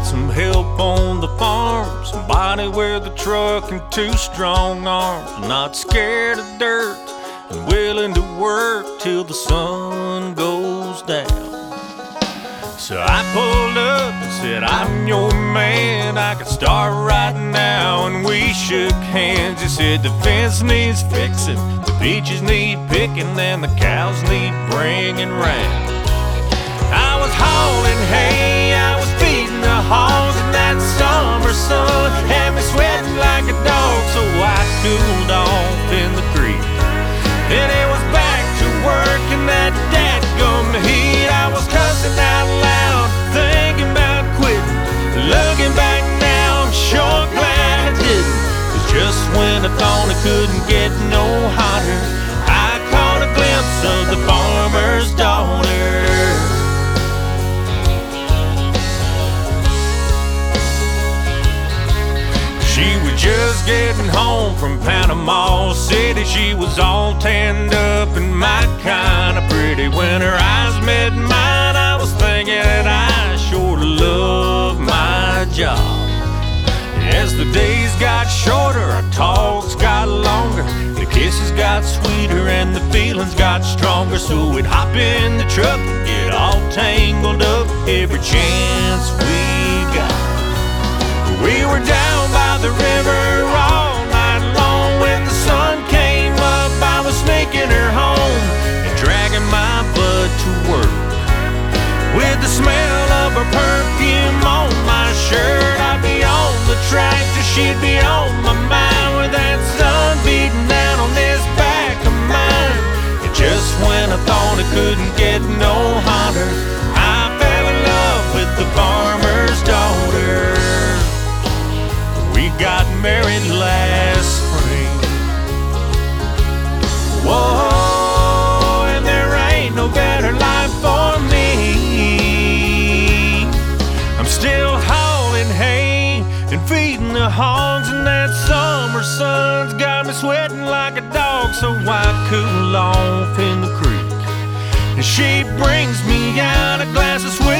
some help on the farm, somebody with a truck and two strong arms, not scared of dirt and willing to work till the sun goes down. So I pulled up and said, I'm your man, I can start right now. And we shook hands. He said, the fence needs fixing, the peaches need picking, and the cows need bringing round. I was hauling hay, I was feeding the hogs, and that summer sun had me sweating like a dog. So I cooled off in the creek, then it was back to work in that dadgum heat. I was cussing out loud, thinking about quitting. Looking back now, I'm sure glad I didn't, 'cause just when I thought it couldn't get no hotter, I caught a glimpse of the farmer's daughter. She was just getting home from Panama City. She was all tanned up and my kind of pretty. When her eyes met mine, I was thinking that I sure love my job. As the days got shorter, our talks got longer, the kisses got sweeter and the feelings got stronger. So we'd hop in the truck and get all tangled up every chance we got. We were down by the river all night long. When the sun came up, I was sneaking her home and dragging my butt to work. With the smell of her perfume on my shirt, I'd be on the tractor, she'd be on my mind, with that sun beating down on this back of mine. And just when I thought it couldn't get no hotter, I fell in love with the farmer's daughter. We got married last spring. Whoa, and there ain't no better life for me. I'm still hauling hay and feeding the hogs, and that summer sun's got me sweating like a dog. So I cool off in the creek, and she brings me out a glass of sweet